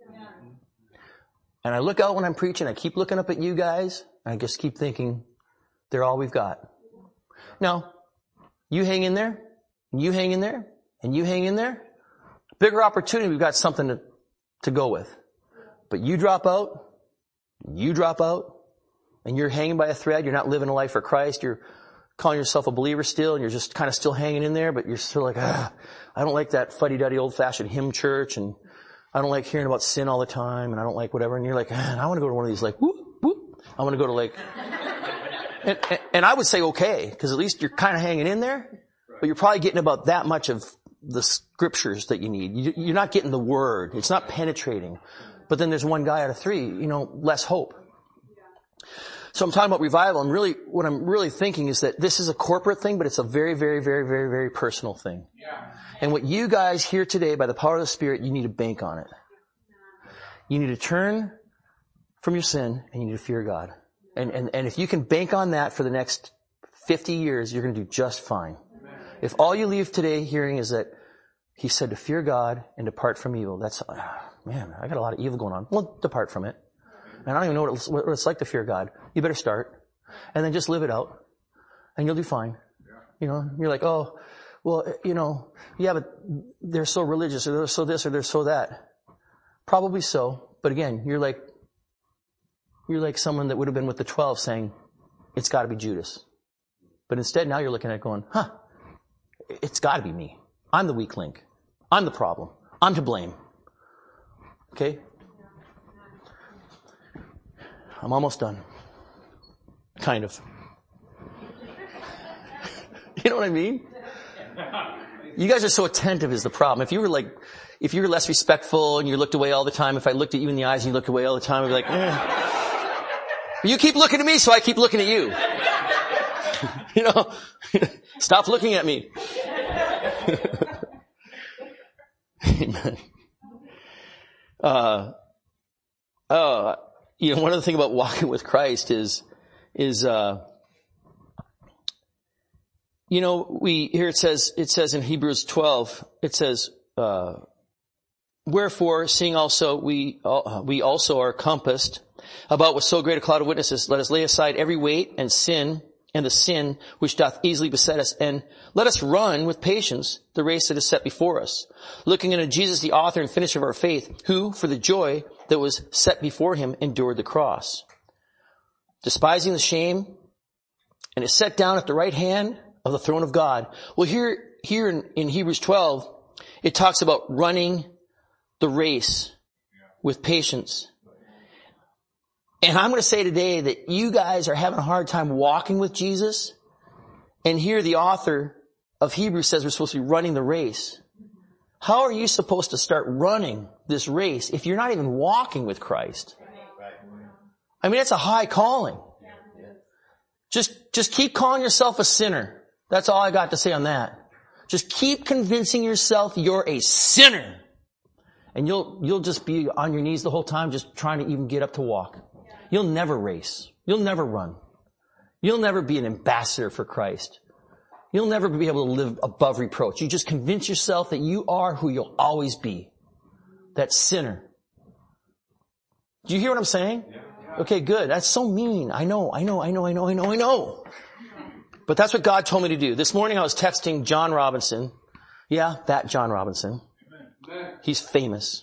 And I look out when I'm preaching, I keep looking up at you guys, and I just keep thinking, they're all we've got. Now, you hang in there, and you hang in there, and you hang in there. Bigger opportunity, we've got something to, to go with. But you drop out, you drop out, and you're hanging by a thread, you're not living a life for Christ, you're calling yourself a believer still, and you're just kind of still hanging in there, but you're still like, ah, I don't like that fuddy-duddy old-fashioned hymn church, and I don't like hearing about sin all the time, and I don't like whatever, and you're like, ah, I want to go to one of these like, whoop, whoop, I want to go to like, and, and, and I would say okay, because at least you're kind of hanging in there, but you're probably getting about that much of the scriptures that you need. You, you're not getting the word. It's not penetrating. But then there's one guy out of three, you know, less hope. So I'm talking about revival, and really, what I'm really thinking is that this is a corporate thing, but it's a very, very, very, very, very personal thing. Yeah. And what you guys hear today by the power of the Spirit, you need to bank on it. You need to turn from your sin, and you need to fear God. And, and, and if you can bank on that for the next fifty years, you're going to do just fine. If all you leave today hearing is that he said to fear God and depart from evil, that's, ah, man, I got a lot of evil going on. Well, depart from it. And I don't even know what it's, what it's like to fear God. You better start. And then just live it out. And you'll do fine. You know, you're like, oh, well, you know, yeah, but they're so religious, or they're so this, or they're so that. Probably so. But again, you're like, you're like someone that would have been with the twelve saying, it's got to be Judas. But instead, now you're looking at it going, huh, it's got to be me. I'm the weak link. I'm the problem. I'm to blame. Okay? I'm almost done. Kind of. You know what I mean? You guys are so attentive is the problem. If you were like, if you were less respectful and you looked away all the time, if I looked at you in the eyes and you looked away all the time, I'd be like, eh. You keep looking at me, so I keep looking at you. You know? Stop looking at me. Amen. Uh, uh, you know, one other thing about walking with Christ is, is, uh, you know, we, here it says, it says in Hebrews twelve, it says, uh, wherefore, seeing also we, uh, we also are compassed about with so great a cloud of witnesses, let us lay aside every weight and sin and the sin which doth easily beset us, and let us run with patience the race that is set before us, looking unto Jesus, the author and finisher of our faith, who, for the joy that was set before him, endured the cross, despising the shame, and is set down at the right hand of the throne of God. Well, here, here in, in Hebrews twelve, it talks about running the race with patience. And I'm going to say today that you guys are having a hard time walking with Jesus. And here the author of Hebrews says we're supposed to be running the race. How are you supposed to start running this race if you're not even walking with Christ? I mean, it's a high calling. Just, just keep calling yourself a sinner. That's all I got to say on that. Just keep convincing yourself you're a sinner. And you'll, you'll just be on your knees the whole time just trying to even get up to walk. You'll never race. You'll never run. You'll never be an ambassador for Christ. You'll never be able to live above reproach. You just convince yourself that you are who you'll always be. That sinner. Do you hear what I'm saying? Okay, good. That's so mean. I know, I know, I know, I know, I know, I know. But that's what God told me to do. This morning I was texting John Robinson. Yeah, that John Robinson. He's famous.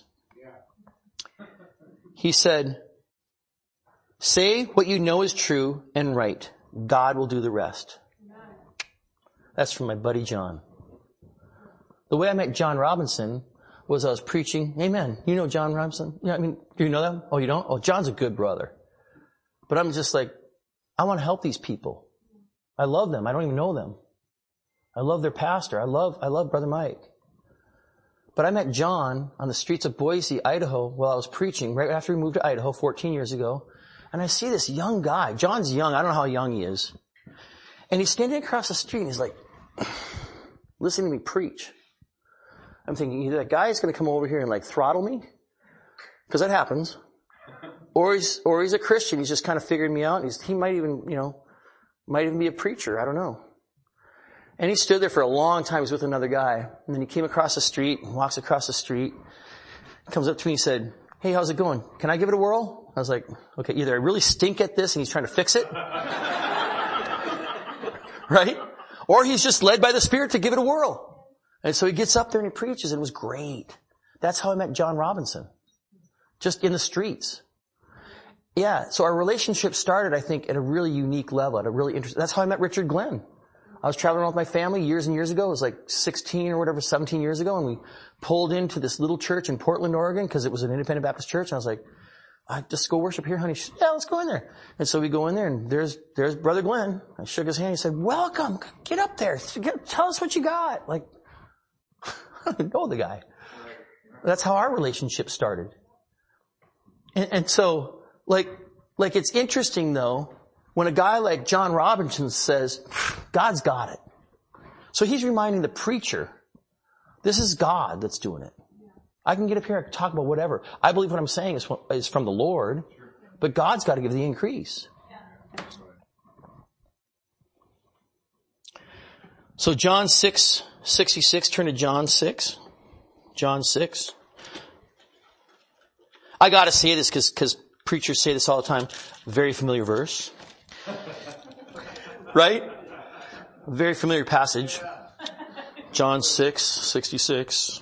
He said, say what you know is true and right. God will do the rest. That's from my buddy John. The way I met John Robinson was I was preaching. Amen. You know John Robinson? Yeah, I mean, do you know them? Oh, you don't? Oh, John's a good brother. But I'm just like, I want to help these people. I love them. I don't even know them. I love their pastor. I love, I love Brother Mike. But I met John on the streets of Boise, Idaho, while I was preaching, right after we moved to Idaho fourteen years ago. And I see this young guy. John's young. I don't know how young he is. And he's standing across the street and he's like, listening to me preach. I'm thinking, either that guy is going to come over here and like throttle me, because that happens, or he's, or he's a Christian. He's just kind of figuring me out. And he's, he might even, you know, might even be a preacher. I don't know. And he stood there for a long time. He was with another guy. And then he came across the street, walks across the street, comes up to me and said, hey, how's it going? Can I give it a whirl? I was like, okay, either I really stink at this and he's trying to fix it, right? Or he's just led by the Spirit to give it a whirl. And so he gets up there and he preaches, and it was great. That's how I met John Robinson. Just in the streets. Yeah, so our relationship started, I think, at a really unique level, at a really interesting, that's how I met Richard Glenn. I was traveling with my family years and years ago. It was like sixteen or whatever, seventeen years ago, and we pulled into this little church in Portland, Oregon, because it was an independent Baptist church, and I was like, I just go worship here, honey. She said, yeah, let's go in there. And so we go in there, and there's there's Brother Glenn. I shook his hand. He said, welcome. Get up there. Get, tell us what you got. Like, I don't know the guy. That's how our relationship started. And, and so, like, like it's interesting, though, when a guy like John Robinson says, God's got it. So he's reminding the preacher, this is God that's doing it. I can get up here and talk about whatever. I believe what I'm saying is from, is from the Lord, but God's got to give the increase. So John six sixty-six, turn to John six. John six. I got to say this because because preachers say this all the time. Very familiar verse. Right? Very familiar passage. John six sixty-six.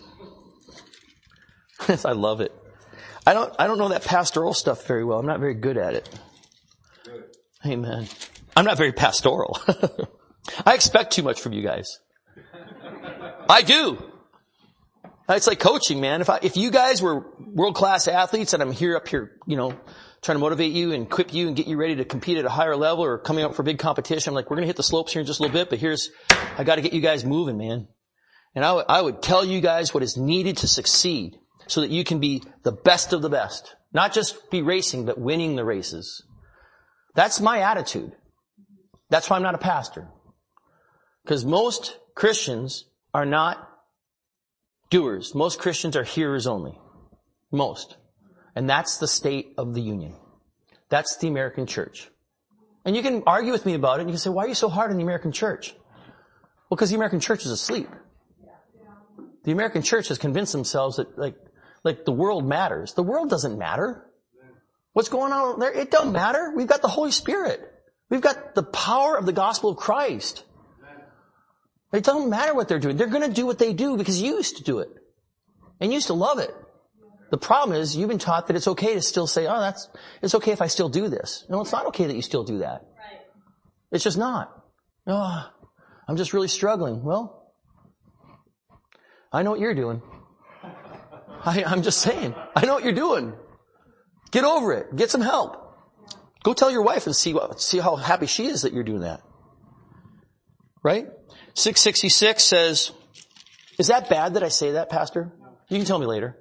I love it. I don't, I don't know that pastoral stuff very well. I'm not very good at it. Good. Amen. I'm not very pastoral. I expect too much from you guys. I do. It's like coaching, man. If I, if you guys were world-class athletes and I'm here up here, you know, trying to motivate you and equip you and get you ready to compete at a higher level or coming up for big competition, I'm like, we're going to hit the slopes here in just a little bit, but here's, I got to get you guys moving, man. And I, w- I would tell you guys what is needed to succeed, so that you can be the best of the best. Not just be racing, but winning the races. That's my attitude. That's why I'm not a pastor. Because most Christians are not doers. Most Christians are hearers only. Most. And that's the state of the union. That's the American church. And you can argue with me about it, and you can say, why are you so hard on the American church? Well, because the American church is asleep. The American church has convinced themselves that, like, Like the world matters. The world doesn't matter. What's going on there? It doesn't matter. We've got the Holy Spirit. We've got the power of the gospel of Christ. It doesn't matter what they're doing. They're going to do what they do because you used to do it. And you used to love it. The problem is you've been taught that it's okay to still say, oh, that's, it's okay if I still do this. No, it's not okay that you still do that. Right. It's just not. Oh, I'm just really struggling. Well, I know what you're doing. I, I'm just saying. I know what you're doing. Get over it. Get some help. Go tell your wife and see what, see how happy she is that you're doing that. Right? six sixty-six says, is that bad that I say that, Pastor? You can tell me later.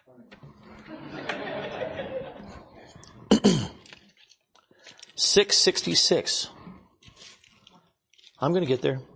six sixty-six. I'm going to get there.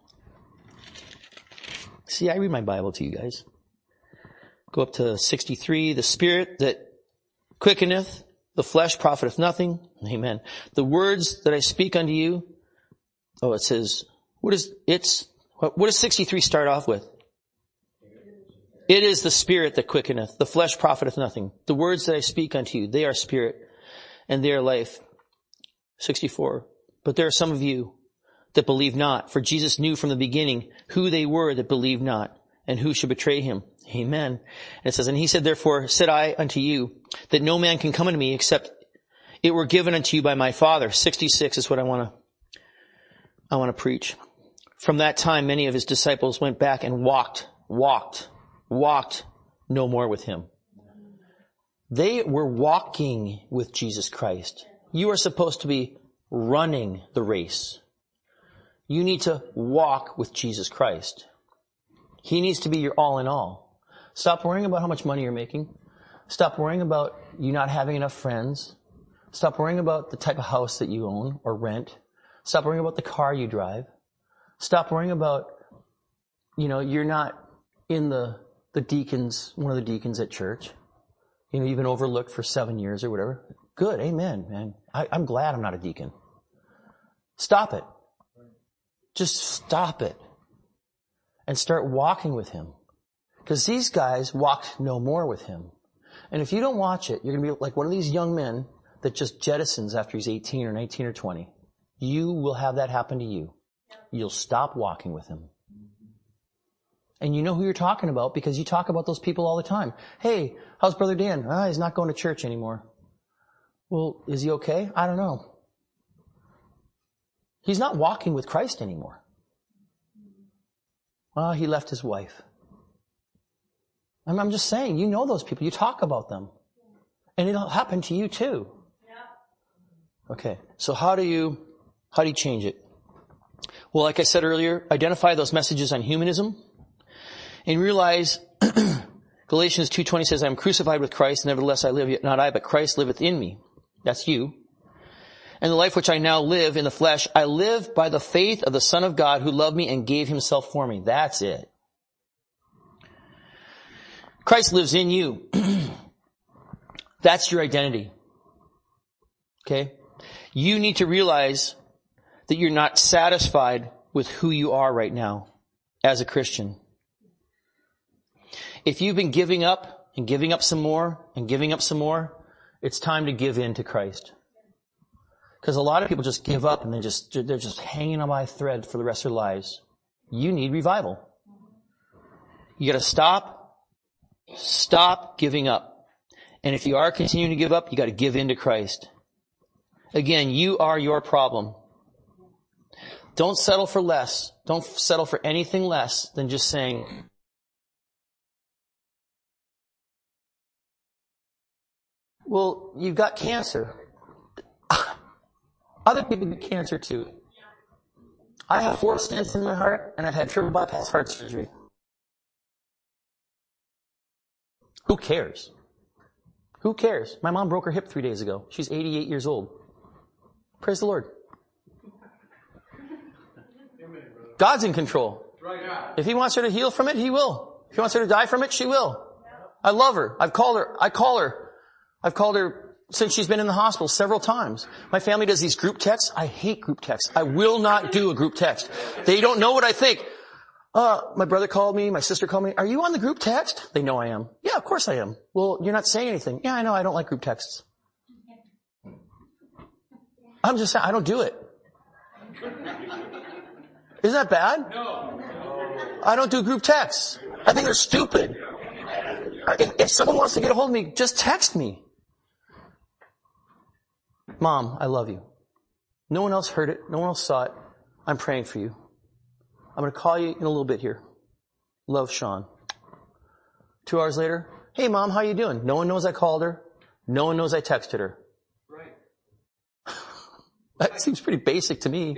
See, I read my Bible to you guys. Go up to sixty-three. The Spirit that quickeneth, the flesh profiteth nothing. Amen. The words that I speak unto you. Oh, it says, what is, it's, what, what does sixty-three start off with? It is the Spirit that quickeneth, the flesh profiteth nothing. The words that I speak unto you, they are spirit and they are life. sixty-four. But there are some of you that believe not, for Jesus knew from the beginning who they were that believed not and who should betray him. Amen. And it says, and he said, therefore said I unto you that no man can come unto me except it were given unto you by my Father. sixty-six is what I want to, I want to preach. From that time, many of his disciples went back and walked, walked, walked no more with him. They were walking with Jesus Christ. You are supposed to be running the race. You need to walk with Jesus Christ. He needs to be your all in all. Stop worrying about how much money you're making. Stop worrying about you not having enough friends. Stop worrying about the type of house that you own or rent. Stop worrying about the car you drive. Stop worrying about, you know, you're not in the, the deacons, one of the deacons at church. You know, you've been overlooked for seven years or whatever. Good. Amen, man. I, I'm glad I'm not a deacon. Stop it. Just stop it. And start walking with him. Because these guys walked no more with him. And if you don't watch it, you're going to be like one of these young men that just jettisons after he's eighteen or nineteen or twenty. You will have that happen to you. You'll stop walking with him. And you know who you're talking about because you talk about those people all the time. Hey, how's Brother Dan? Ah, he's not going to church anymore. Well, is he okay? I don't know. He's not walking with Christ anymore. Well, he left his wife. I'm, I'm just saying, you know those people. You talk about them. And it'll happen to you too. Okay, so how do you, how do you change it? Well, like I said earlier, identify those messages on humanism and realize Galatians two twenty says, I am crucified with Christ, nevertheless I live, yet not I, but Christ liveth in me. That's you. And the life which I now live in the flesh, I live by the faith of the Son of God who loved me and gave himself for me. That's it. Christ lives in you. That's your identity. Okay? You need to realize that you're not satisfied with who you are right now as a Christian. If you've been giving up and giving up some more and giving up some more, it's time to give in to Christ. Because a lot of people just give up and they just, they're just hanging on by a thread for the rest of their lives. You need revival. You gotta stop, stop giving up. And if you are continuing to give up, you gotta give in to Christ. Again, you are your problem. Don't settle for less. Don't settle for anything less than just saying, well, you've got cancer. Other people get cancer too. I have four stents in my heart and I've had triple bypass heart surgery. Who cares? Who cares? My mom broke her hip three days ago. She's eighty-eight years old. Praise the Lord. God's in control. If he wants her to heal from it, he will. If he wants her to die from it, she will. I love her. I've called her. I call her. I've called her since she's been in the hospital several times. My family does these group texts. I hate group texts. I will not do a group text. They don't know what I think. Uh, my brother called me. My sister called me. Are you on the group text? They know I am. Yeah, of course I am. Well, you're not saying anything. Yeah, I know. I don't like group texts. I'm just saying, I don't do it. Isn't that bad? No. I don't do group texts. I think they're stupid. If, if someone wants to get a hold of me, just text me. Mom, I love you. No one else heard it. No one else saw it. I'm praying for you. I'm going to call you in a little bit here. Love, Sean. Two hours later, hey, Mom, how you doing? No one knows I called her. No one knows I texted her. Right. That seems pretty basic to me.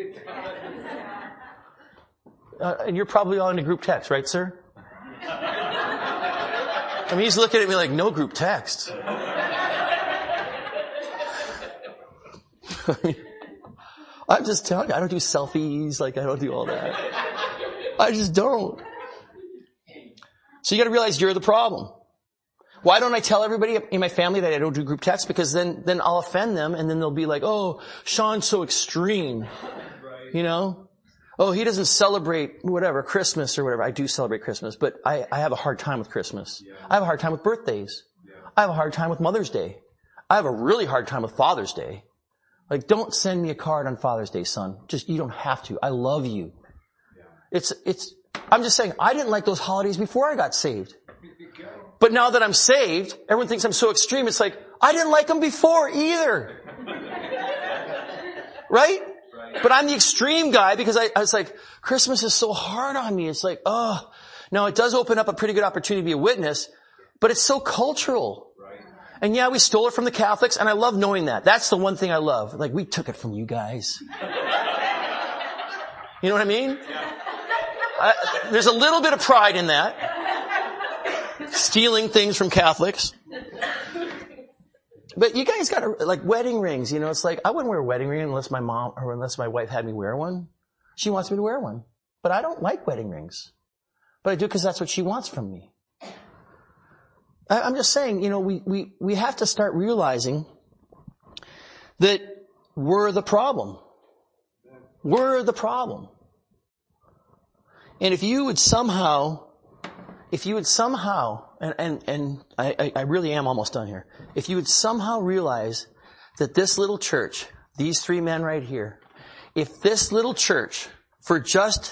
Uh, and you're probably on a group text, right, sir? I mean, he's looking at me like, no group text. I mean, I'm just telling you, I don't do selfies, like I don't do all that. I just don't. So you gotta realize you're the problem. Why don't I tell everybody in my family that I don't do group text? Because then, then I'll offend them and then they'll be like, oh, Sean's so extreme. You know? Oh, he doesn't celebrate whatever, Christmas or whatever. I do celebrate Christmas, but I, I have a hard time with Christmas. I have a hard time with birthdays. I have a hard time with Mother's Day. I have a really hard time with Father's Day. Like, don't send me a card on Father's Day, son. Just, you don't have to. I love you. It's, it's, I'm just saying, I didn't like those holidays before I got saved. But now that I'm saved, everyone thinks I'm so extreme. It's like, I didn't like them before either. Right? But I'm the extreme guy because I, I was like, Christmas is so hard on me. It's like, oh, now it does open up a pretty good opportunity to be a witness, but it's so cultural. And yeah, we stole it from the Catholics, and I love knowing that. That's the one thing I love. Like, we took it from you guys. You know what I mean? I, there's a little bit of pride in that. Stealing things from Catholics. But you guys got, like, wedding rings, you know, it's like, I wouldn't wear a wedding ring unless my mom, or unless my wife had me wear one. She wants me to wear one. But I don't like wedding rings. But I do because that's what she wants from me. I'm just saying, you know, we, we, we have to start realizing that we're the problem. We're the problem. And if you would somehow, if you would somehow, and, and, and I, I really am almost done here. If you would somehow realize that this little church, these three men right here, if this little church, for just,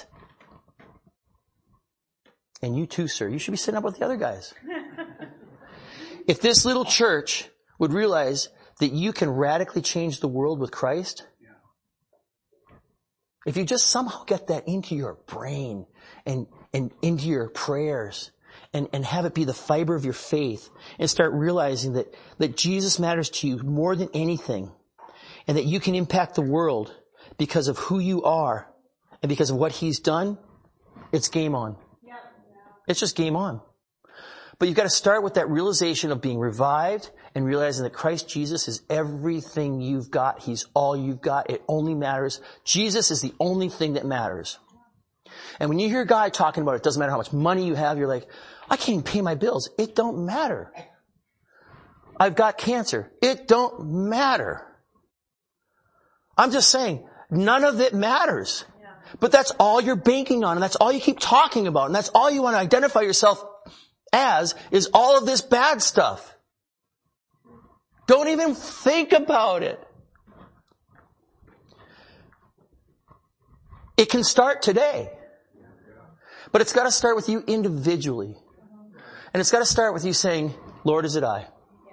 and you too, sir, you should be sitting up with the other guys. If this little church would realize that you can radically change the world with Christ, if you just somehow get that into your brain and, and into your prayers and, and have it be the fiber of your faith and start realizing that, that Jesus matters to you more than anything and that you can impact the world because of who you are and because of what He's done, it's game on. It's just game on. But you've got to start with that realization of being revived and realizing that Christ Jesus is everything you've got. He's all you've got. It only matters. Jesus is the only thing that matters. And when you hear a guy talking about it doesn't matter how much money you have, you're like, I can't even pay my bills. It don't matter. I've got cancer. It don't matter. I'm just saying, none of it matters. But that's all you're banking on, and that's all you keep talking about, and that's all you want to identify yourself as, is all of this bad stuff. Don't even think about it. It can start today. But it's got to start with you individually. And it's got to start with you saying, Lord, is it I?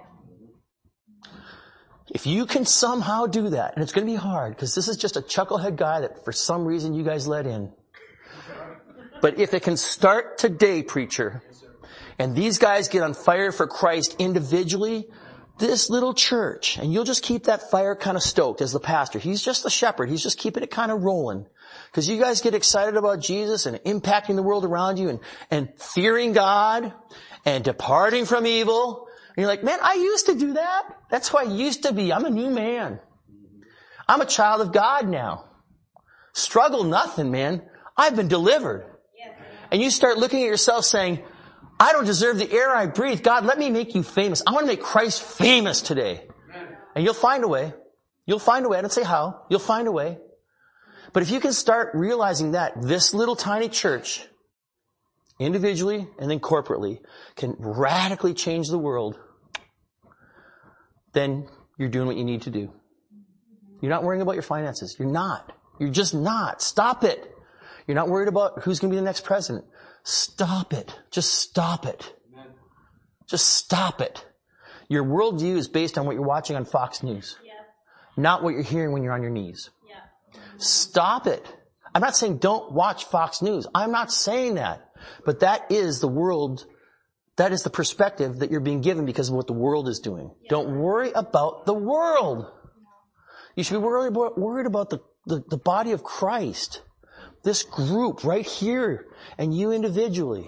If you can somehow do that, and it's going to be hard, because this is just a chucklehead guy that for some reason you guys let in. But if it can start today, preacher, and these guys get on fire for Christ individually, this little church, and you'll just keep that fire kind of stoked as the pastor. He's just the shepherd. He's just keeping it kind of rolling. Because you guys get excited about Jesus and impacting the world around you and, and fearing God and departing from evil. And you're like, man, I used to do that. That's who I used to be. I'm a new man. I'm a child of God now. Struggle nothing, man. I've been delivered. And you start looking at yourself saying, I don't deserve the air I breathe. God, let me make you famous. I want to make Christ famous today. And you'll find a way. You'll find a way. I don't say how. You'll find a way. But if you can start realizing that this little tiny church, individually and then corporately, can radically change the world, then you're doing what you need to do. You're not worrying about your finances. You're not. You're just not. Stop it. You're not worried about who's going to be the next president. Stop it. Just stop it. Amen. Just stop it. Your worldview is based on what you're watching on Fox News. Yeah. Not what you're hearing when you're on your knees. Yeah. Stop it. I'm not saying don't watch Fox News. I'm not saying that. But that is the world, that is the perspective that you're being given because of what the world is doing. Yeah. Don't worry about the world. You should be worried about, worried about the, the, the body of Christ. This group right here and you individually.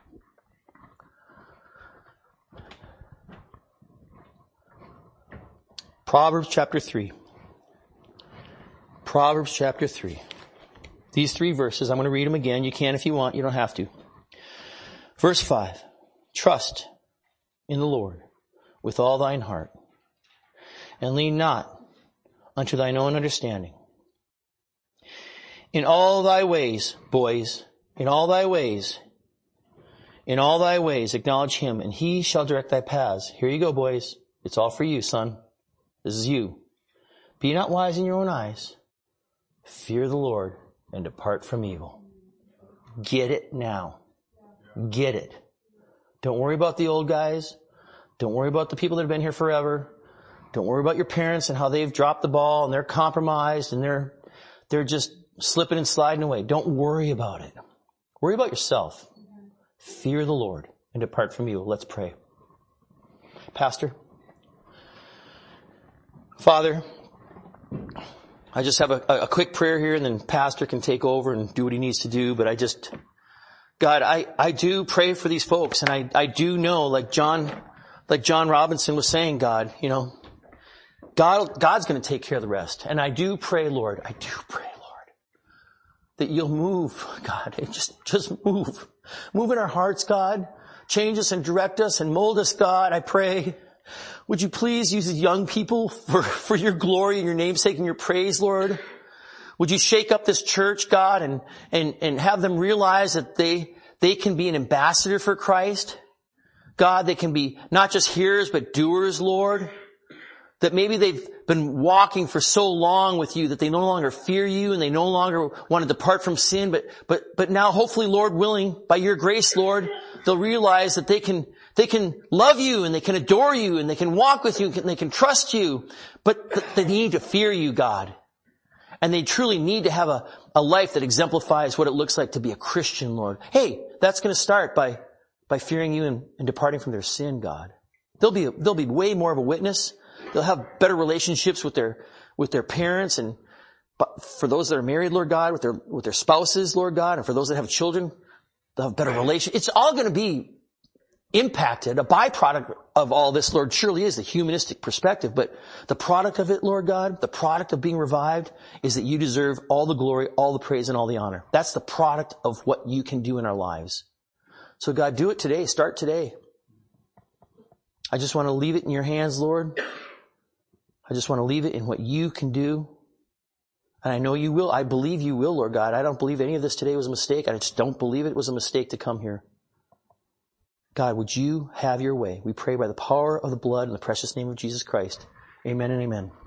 Proverbs chapter three. Proverbs chapter three. These three verses, I'm going to read them again. You can if you want. You don't have to. Verse five. Trust in the Lord with all thine heart, and lean not unto thine own understanding. In all thy ways, boys, in all thy ways, in all thy ways acknowledge him, and he shall direct thy paths. Here you go, boys. It's all for you, son. This is you. Be not wise in your own eyes. Fear the Lord and depart from evil. Get it now. Get it. Don't worry about the old guys. Don't worry about the people that have been here forever. Don't worry about your parents and how they've dropped the ball and they're compromised and they're, they're just slipping and sliding away. Don't worry about it. Worry about yourself. Fear the Lord and depart from evil. Let's pray. Pastor. Father, I just have a, a quick prayer here and then Pastor can take over and do what he needs to do. But I just, God, I, I do pray for these folks. And I, I do know, like John, like John Robinson was saying, God, you know, God, God's going to take care of the rest. And I do pray, Lord, I do pray, Lord, that you'll move, God, and just, just move. Move in our hearts, God. Change us and direct us and mold us, God. I pray. Would you please use these young people for, for your glory and your namesake and your praise, Lord? Would you shake up this church, God, and, and, and have them realize that they, they can be an ambassador for Christ? God, they can be not just hearers, but doers, Lord. That maybe they've been walking for so long with you that they no longer fear you and they no longer want to depart from sin, but, but, but now hopefully, Lord willing, by your grace, Lord, they'll realize that they can, they can love you and they can adore you and they can walk with you and they can trust you, but they need to fear you, God. And they truly need to have a, a life that exemplifies what it looks like to be a Christian, Lord. Hey, that's going to start by, by fearing you and, and departing from their sin, God. They'll be, they'll be way more of a witness. They'll have better relationships with their, with their parents and for those that are married, Lord God, with their, with their spouses, Lord God, and for those that have children, they'll have better relations. It's all going to be impacted. A byproduct of all this, Lord, surely is the humanistic perspective, but the product of it, Lord God, the product of being revived is that you deserve all the glory, all the praise, and all the honor. That's the product of what you can do in our lives. So God, do it today. Start today. I just want to leave it in your hands, Lord. I just want to leave it in what you can do. And I know you will. I believe you will, Lord God. I don't believe any of this today was a mistake. I just don't believe it was a mistake to come here. God, would you have your way? We pray by the power of the blood and the precious name of Jesus Christ. Amen and amen.